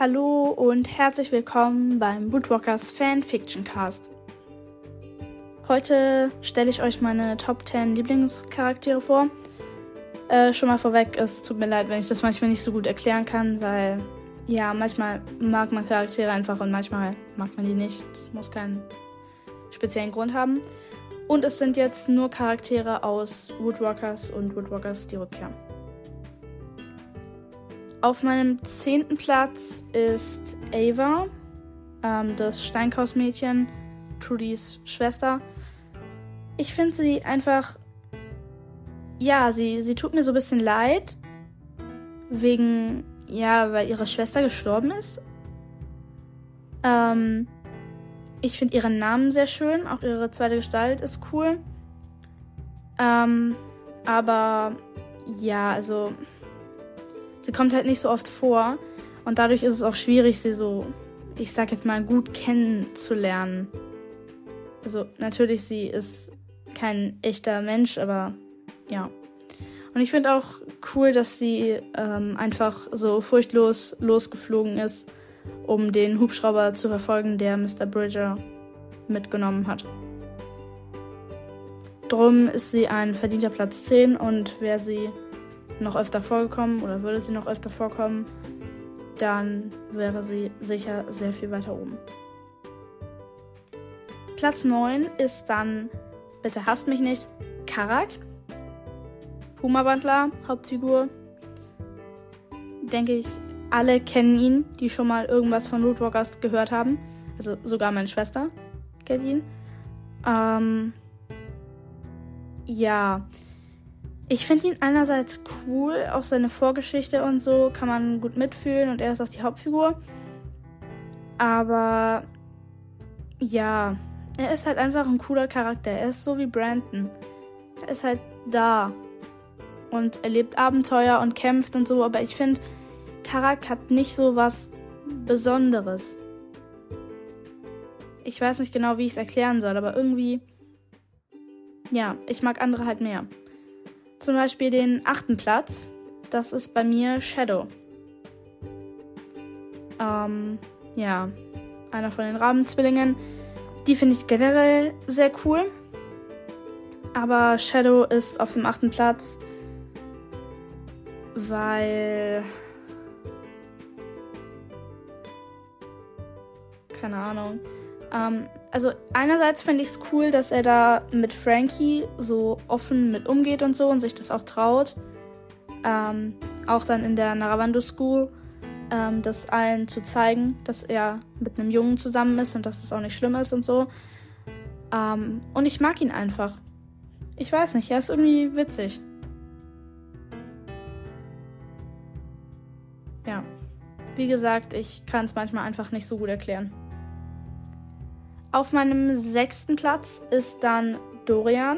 Hallo und herzlich willkommen beim Bootwalkers Fanfiction Cast. Heute stelle ich euch meine Top 10 Lieblingscharaktere vor. Schon mal vorweg, es tut mir leid, wenn ich das manchmal nicht so gut erklären kann, weil ja, manchmal mag man Charaktere einfach und manchmal mag man die nicht. Das muss keinen speziellen Grund haben. Und es sind jetzt nur Charaktere aus Woodwalkers und Woodwalkers die Rückkehr. Auf meinem 10. Platz ist Ava, das Steinkausmädchen, Trudys Schwester. Ich finde sie einfach, ja, sie tut mir so ein bisschen leid, weil ihre Schwester gestorben ist. Ich finde ihren Namen sehr schön, auch ihre zweite Gestalt ist cool. Aber ja, also sie kommt halt nicht so oft vor und dadurch ist es auch schwierig, sie so, ich sag jetzt mal, gut kennenzulernen. Also natürlich, sie ist kein echter Mensch, aber ja. Und ich finde auch cool, dass sie einfach so furchtlos losgeflogen ist, um den Hubschrauber zu verfolgen, der Mr. Bridger mitgenommen hat. Drum ist sie ein verdienter Platz 10 und wäre sie noch öfter vorgekommen oder würde sie noch öfter vorkommen, dann wäre sie sicher sehr viel weiter oben. Platz 9 ist dann, bitte hasst mich nicht, Karak. Puma-Wandler, Hauptfigur. Denke ich, alle kennen ihn, die schon mal irgendwas von Woodwalkers gehört haben. Also sogar meine Schwester kennt ihn. Ja, ich finde ihn einerseits cool, auch seine Vorgeschichte und so kann man gut mitfühlen und er ist auch die Hauptfigur. Aber ja, er ist halt einfach ein cooler Charakter. Er ist so wie Brandon. Er ist halt da und erlebt Abenteuer und kämpft und so, aber ich finde, Karak hat nicht so was Besonderes. Ich weiß nicht genau, wie ich es erklären soll, aber irgendwie, ja, ich mag andere halt mehr. Zum Beispiel den 8. Platz, das ist bei mir Shadow. Ja, einer von den Rabenzwillingen. Die finde ich generell sehr cool. Aber Shadow ist auf dem 8. Platz, weil, keine Ahnung. Also einerseits finde ich es cool, dass er da mit Frankie so offen mit umgeht und so und sich das auch traut. Auch dann in der Naravandu School, das allen zu zeigen, dass er mit einem Jungen zusammen ist und dass das auch nicht schlimm ist und so. Und ich mag ihn einfach. Ich weiß nicht, er ist irgendwie witzig. Ja, wie gesagt, ich kann es manchmal einfach nicht so gut erklären. Auf meinem 6. Platz ist dann Dorian,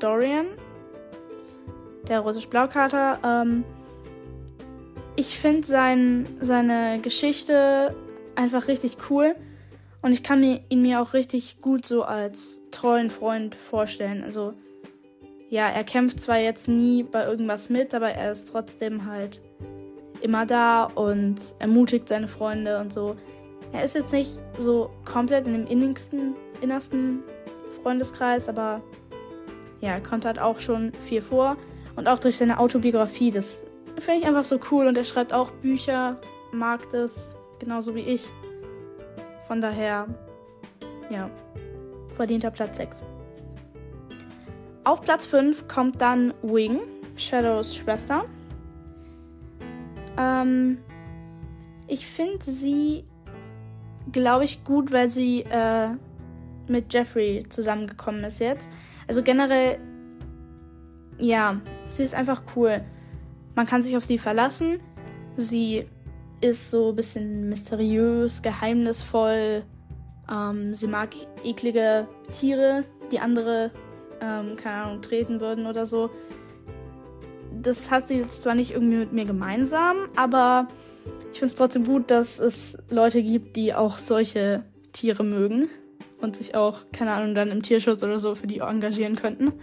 der russisch-Blaukater. Ich finde seine Geschichte einfach richtig cool und ich kann ihn mir auch richtig gut so als treuen Freund vorstellen. Also ja, er kämpft zwar jetzt nie bei irgendwas mit, aber er ist trotzdem halt immer da und ermutigt seine Freunde und so. Er ist jetzt nicht so komplett in dem innersten Freundeskreis, aber ja, er kommt halt auch schon viel vor. Und auch durch seine Autobiografie, das finde ich einfach so cool. Und er schreibt auch Bücher, mag das, genauso wie ich. Von daher, ja, verdienter Platz 6. Auf Platz 5 kommt dann Wing, Shadows Schwester. Ich finde sie, glaube ich, gut, weil sie mit Jeffrey zusammengekommen ist jetzt. Also generell, ja, sie ist einfach cool. Man kann sich auf sie verlassen. Sie ist so ein bisschen mysteriös, geheimnisvoll. Sie mag eklige Tiere, die andere, keine Ahnung, treten würden oder so. Das hat sie jetzt zwar nicht irgendwie mit mir gemeinsam, aber ich finde es trotzdem gut, dass es Leute gibt, die auch solche Tiere mögen und sich auch, keine Ahnung, dann im Tierschutz oder so für die engagieren könnten.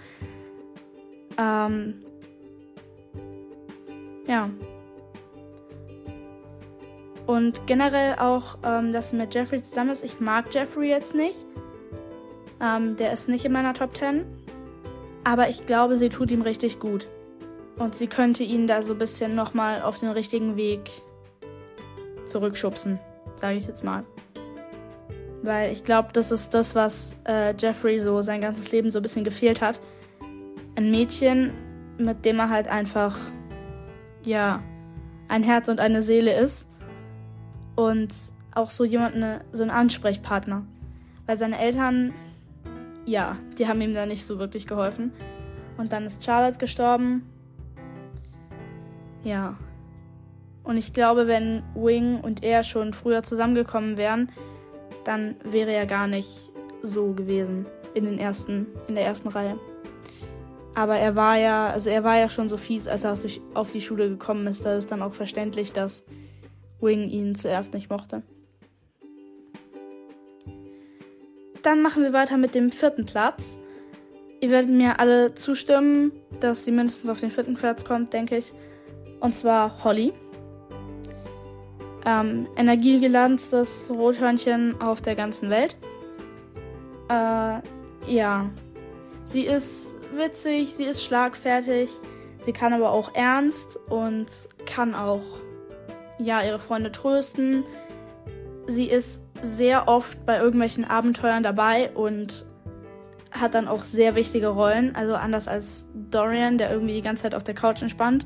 Ja. Und generell auch, dass sie mit Jeffrey zusammen ist. Ich mag Jeffrey jetzt nicht. Der ist nicht in meiner Top 10. Aber ich glaube, sie tut ihm richtig gut. Und sie könnte ihn da so ein bisschen nochmal auf den richtigen Weg zurückschubsen, sage ich jetzt mal. Weil ich glaube, das ist das, was Jeffrey so sein ganzes Leben so ein bisschen gefehlt hat. Ein Mädchen, mit dem er halt einfach, ja, ein Herz und eine Seele ist. Und auch so so ein Ansprechpartner. Weil seine Eltern, ja, die haben ihm da nicht so wirklich geholfen. Und dann ist Charlotte gestorben. Ja. Und ich glaube, wenn Wing und er schon früher zusammengekommen wären, dann wäre er gar nicht so gewesen in der ersten Reihe. Aber er war ja schon so fies, als er auf die Schule gekommen ist. Da ist dann auch verständlich, dass Wing ihn zuerst nicht mochte. Dann machen wir weiter mit dem 4. Platz. Ihr werdet mir alle zustimmen, dass sie mindestens auf den 4. Platz kommt, denke ich. Und zwar Holly. Energiegeladenes Rothörnchen auf der ganzen Welt. Ja. Sie ist witzig, sie ist schlagfertig, sie kann aber auch ernst und kann auch, ja, ihre Freunde trösten. Sie ist sehr oft bei irgendwelchen Abenteuern dabei und hat dann auch sehr wichtige Rollen. Also anders als Dorian, der irgendwie die ganze Zeit auf der Couch entspannt.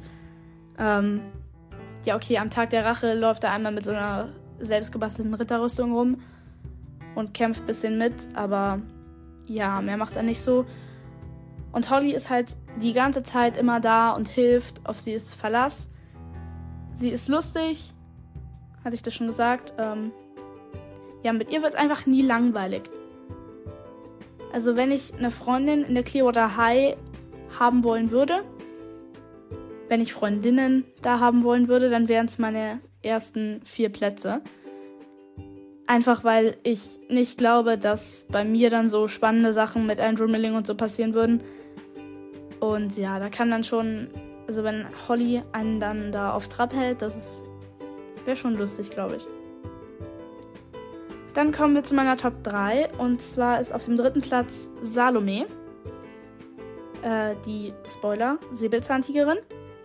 Ja, okay, am Tag der Rache läuft er einmal mit so einer selbstgebastelten Ritterrüstung rum und kämpft ein bisschen mit, aber ja, mehr macht er nicht so. Und Holly ist halt die ganze Zeit immer da und hilft, auf sie ist Verlass. Sie ist lustig, hatte ich das schon gesagt. Ja, mit ihr wird es einfach nie langweilig. Also wenn ich eine Freundin in der Clearwater High haben wollen würde, wenn ich Freundinnen da haben wollen würde, dann wären es meine ersten 4 Plätze. Einfach weil ich nicht glaube, dass bei mir dann so spannende Sachen mit Andrew Milling und so passieren würden. Und ja, da kann dann schon, also wenn Holly einen dann da auf Trab hält, wäre schon lustig, glaube ich. Dann kommen wir zu meiner Top 3 und zwar ist auf dem 3. Platz Salome. Die, Spoiler, Säbelzahntigerin.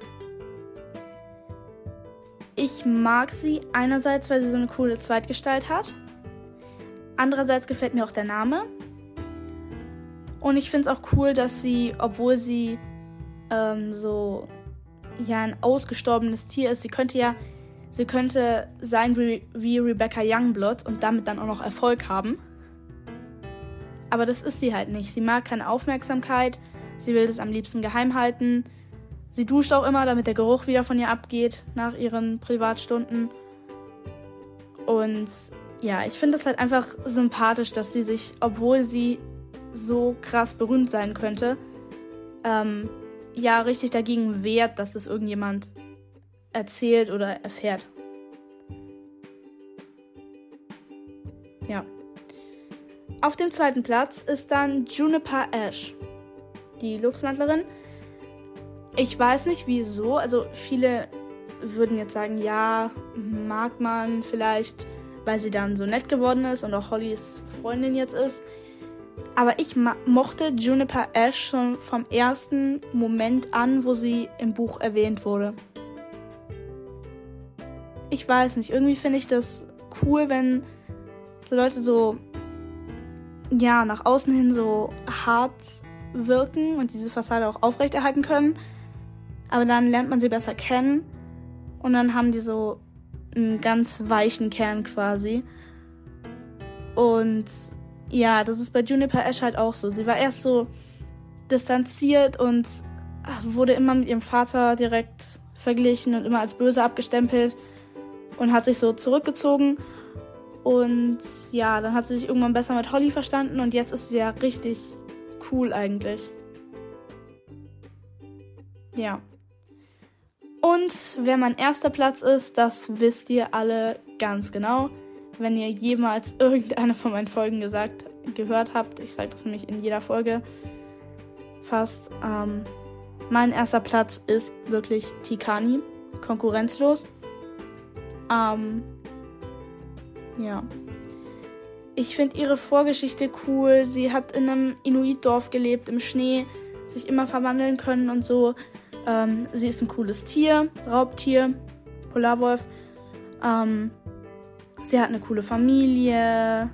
Ich mag sie einerseits, weil sie so eine coole Zweitgestalt hat. Andererseits gefällt mir auch der Name. Und ich finde es auch cool, dass sie, obwohl sie so ja ein ausgestorbenes Tier ist, sie könnte sein wie Rebecca Youngblood und damit dann auch noch Erfolg haben. Aber das ist sie halt nicht. Sie mag keine Aufmerksamkeit. Sie will das am liebsten geheim halten. Sie duscht auch immer, damit der Geruch wieder von ihr abgeht nach ihren Privatstunden. Und ja, ich finde es halt einfach sympathisch, dass die sich, obwohl sie so krass berühmt sein könnte, ja richtig dagegen wehrt, dass das irgendjemand erzählt oder erfährt. Ja. Auf dem 2. Platz ist dann Juniper Ash, die Luchsmantlerin. Ich weiß nicht wieso, also viele würden jetzt sagen, ja, mag man vielleicht, weil sie dann so nett geworden ist und auch Hollys Freundin jetzt ist. Aber ich mochte Juniper Ash schon vom ersten Moment an, wo sie im Buch erwähnt wurde. Ich weiß nicht, irgendwie finde ich das cool, wenn so Leute so, ja, nach außen hin so hart wirken und diese Fassade auch aufrechterhalten können. Aber dann lernt man sie besser kennen und dann haben die so einen ganz weichen Kern quasi. Und ja, das ist bei Juniper Ash halt auch so. Sie war erst so distanziert und wurde immer mit ihrem Vater direkt verglichen und immer als böse abgestempelt und hat sich so zurückgezogen. Und ja, dann hat sie sich irgendwann besser mit Holly verstanden und jetzt ist sie ja richtig cool eigentlich. Ja. Und wer mein 1. Platz ist, das wisst ihr alle ganz genau. Wenn ihr jemals irgendeine von meinen Folgen gehört habt. Ich sage das nämlich in jeder Folge fast. Mein 1. Platz ist wirklich Tikani. Konkurrenzlos. Ja. Ich finde ihre Vorgeschichte cool. Sie hat in einem Inuit-Dorf gelebt, im Schnee, sich immer verwandeln können und so. Sie ist ein cooles Tier, Raubtier, Polarwolf. Sie hat eine coole Familie.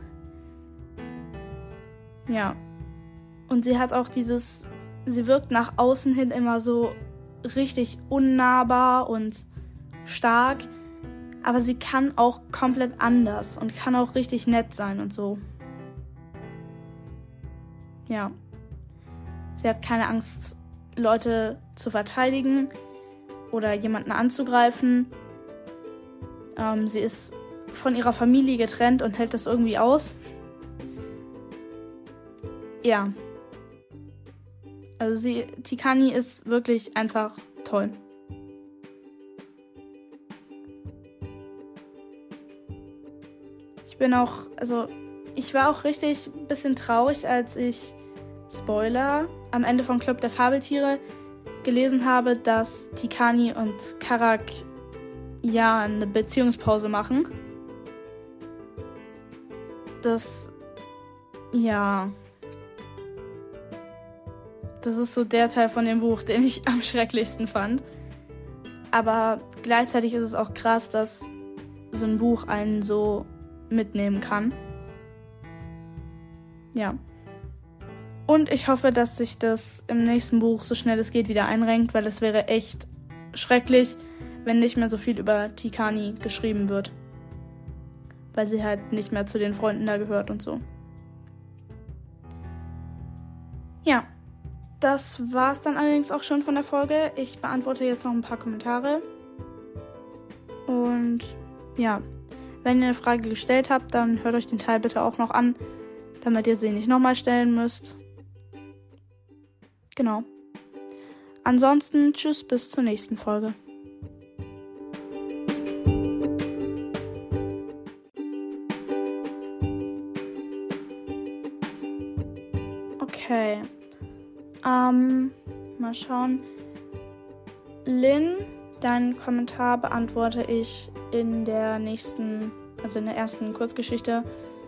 Ja. Und sie hat auch sie wirkt nach außen hin immer so richtig unnahbar und stark. Aber sie kann auch komplett anders und kann auch richtig nett sein und so. Ja. Sie hat keine Angst, Leute zu verteidigen oder jemanden anzugreifen. Sie ist von ihrer Familie getrennt und hält das irgendwie aus. Ja. Also Tikani ist wirklich einfach toll. Ich war auch richtig ein bisschen traurig, als ich, Spoiler, am Ende von Club der Fabeltiere gelesen habe, dass Tikani und Karak ja eine Beziehungspause machen. Das ist so der Teil von dem Buch, den ich am schrecklichsten fand. Aber gleichzeitig ist es auch krass, dass so ein Buch einen so mitnehmen kann. Ja. Und ich hoffe, dass sich das im nächsten Buch so schnell es geht wieder einrenkt, weil es wäre echt schrecklich, wenn nicht mehr so viel über Tikani geschrieben wird. Weil sie halt nicht mehr zu den Freunden da gehört und so. Ja, das war's dann allerdings auch schon von der Folge. Ich beantworte jetzt noch ein paar Kommentare. Und ja, wenn ihr eine Frage gestellt habt, dann hört euch den Teil bitte auch noch an, damit ihr sie nicht nochmal stellen müsst. Genau. Ansonsten tschüss, bis zur nächsten Folge. Okay. Mal schauen. Lynn, deinen Kommentar beantworte ich in der ersten Kurzgeschichte.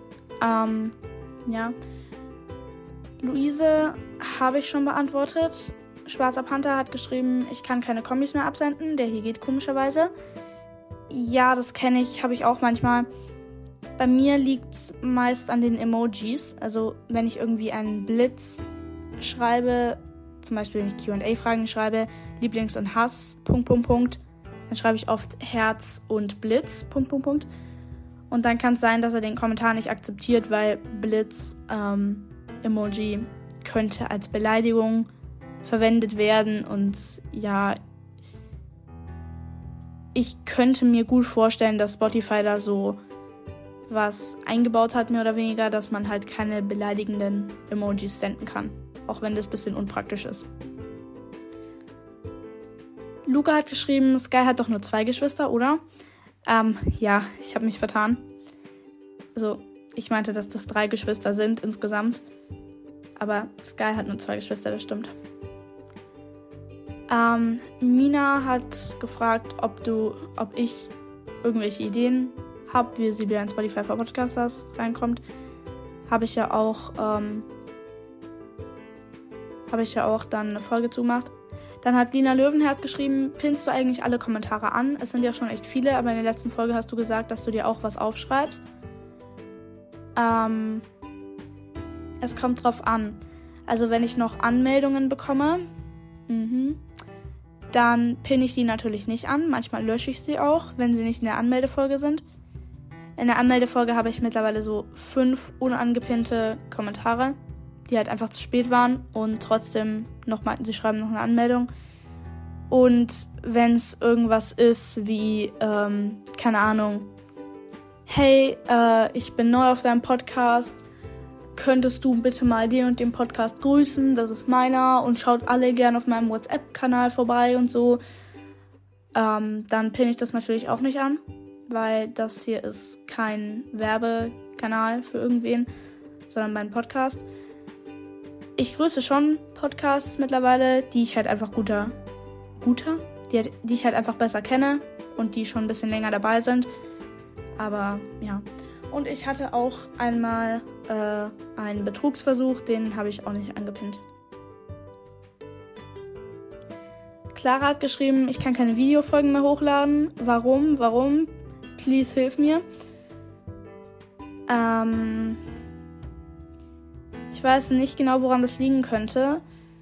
Ja. Luise habe ich schon beantwortet. Schwarzer Panther hat geschrieben, ich kann keine Kombis mehr absenden. Der hier geht komischerweise. Ja, das kenne ich, habe ich auch manchmal. Bei mir liegt es meist an den Emojis. Also wenn ich irgendwie einen Blitz schreibe, zum Beispiel wenn ich Q&A-Fragen schreibe, Lieblings- und Hass, ... Dann schreibe ich oft Herz und Blitz, ... Und dann kann es sein, dass er den Kommentar nicht akzeptiert, weil Blitz, Emoji könnte als Beleidigung verwendet werden. Und ja, ich könnte mir gut vorstellen, dass Spotify da so was eingebaut hat, mehr oder weniger, dass man halt keine beleidigenden Emojis senden kann. Auch wenn das ein bisschen unpraktisch ist. Luca hat geschrieben, Sky hat doch nur 2 Geschwister, oder? Ja, ich habe mich vertan. Also, ich meinte, dass das 3 Geschwister sind insgesamt. Aber Sky hat nur 2 Geschwister, das stimmt. Mina hat gefragt, ob ich irgendwelche Ideen habe, wie sie wieder in Spotify for Podcasters reinkommt. Habe ich ja auch dann eine Folge zugemacht. Dann hat Lina Löwenherz geschrieben, pinnst du eigentlich alle Kommentare an? Es sind ja schon echt viele, aber in der letzten Folge hast du gesagt, dass du dir auch was aufschreibst. Es kommt drauf an. Also wenn ich noch Anmeldungen bekomme, dann pinne ich die natürlich nicht an. Manchmal lösche ich sie auch, wenn sie nicht in der Anmeldefolge sind. In der Anmeldefolge habe ich mittlerweile so 5 unangepinnte Kommentare, die halt einfach zu spät waren und trotzdem noch meinten, sie schreiben noch eine Anmeldung. Und wenn es irgendwas ist wie, keine Ahnung, hey, ich bin neu auf deinem Podcast, könntest du bitte mal den und den Podcast grüßen, das ist meiner und schaut alle gerne auf meinem WhatsApp-Kanal vorbei und so, dann pinne ich das natürlich auch nicht an, weil das hier ist kein Werbekanal für irgendwen, sondern mein Podcast. Ich grüße schon Podcasts mittlerweile, die ich halt einfach die ich halt einfach besser kenne und die schon ein bisschen länger dabei sind. Aber ja. Und ich hatte auch einmal einen Betrugsversuch, den habe ich auch nicht angepinnt. Clara hat geschrieben, ich kann keine Videofolgen mehr hochladen. Warum? Please, hilf mir. Ich weiß nicht genau, woran das liegen könnte.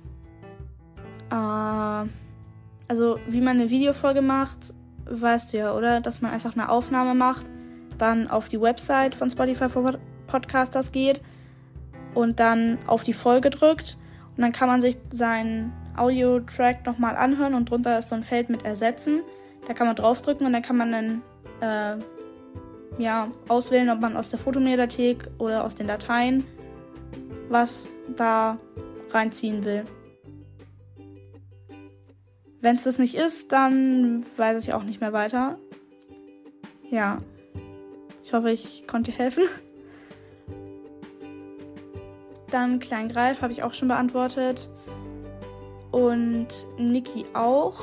Also, wie man eine Videofolge macht, weißt du ja, oder? Dass man einfach eine Aufnahme macht, dann auf die Website von Spotify for Podcasters geht und dann auf die Folge drückt. Und dann kann man sich seinen Audio-Track nochmal anhören und drunter ist so ein Feld mit Ersetzen. Da kann man draufdrücken und dann kann man dann auswählen, ob man aus der Fotomediathek oder aus den Dateien was da reinziehen will. Wenn es das nicht ist, dann weiß ich auch nicht mehr weiter. Ja, ich hoffe, ich konnte dir helfen. Dann Kleingreif habe ich auch schon beantwortet. Und Niki auch.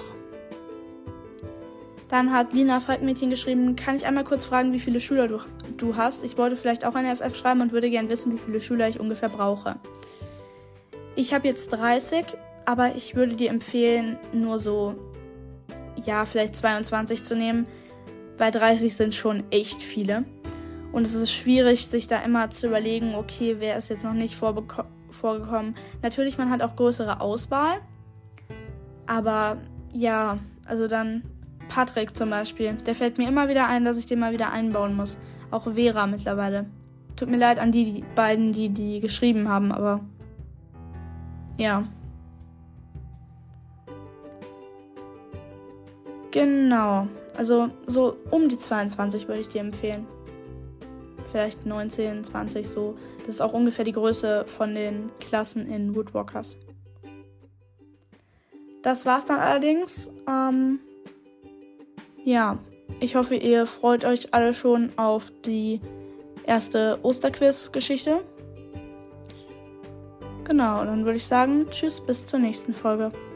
Dann hat Lina Falkmädchen geschrieben, kann ich einmal kurz fragen, wie viele Schüler du hast? Ich wollte vielleicht auch eine FF schreiben und würde gern wissen, wie viele Schüler ich ungefähr brauche. Ich habe jetzt 30, aber ich würde dir empfehlen, nur so, vielleicht 22 zu nehmen, weil 30 sind schon echt viele. Und es ist schwierig, sich da immer zu überlegen, okay, wer ist jetzt noch nicht vorgekommen. Natürlich, man hat auch größere Auswahl, aber ja, also dann Patrick zum Beispiel, der fällt mir immer wieder ein, dass ich den mal wieder einbauen muss. Auch Vera mittlerweile. Tut mir leid an die beiden, die geschrieben haben, aber ja. Genau, also so um die 22 würde ich dir empfehlen. Vielleicht 19, 20 so. Das ist auch ungefähr die Größe von den Klassen in Woodwalkers. Das war's dann allerdings. Ich hoffe, ihr freut euch alle schon auf die erste Osterquiz-Geschichte. Genau, dann würde ich sagen, tschüss, bis zur nächsten Folge.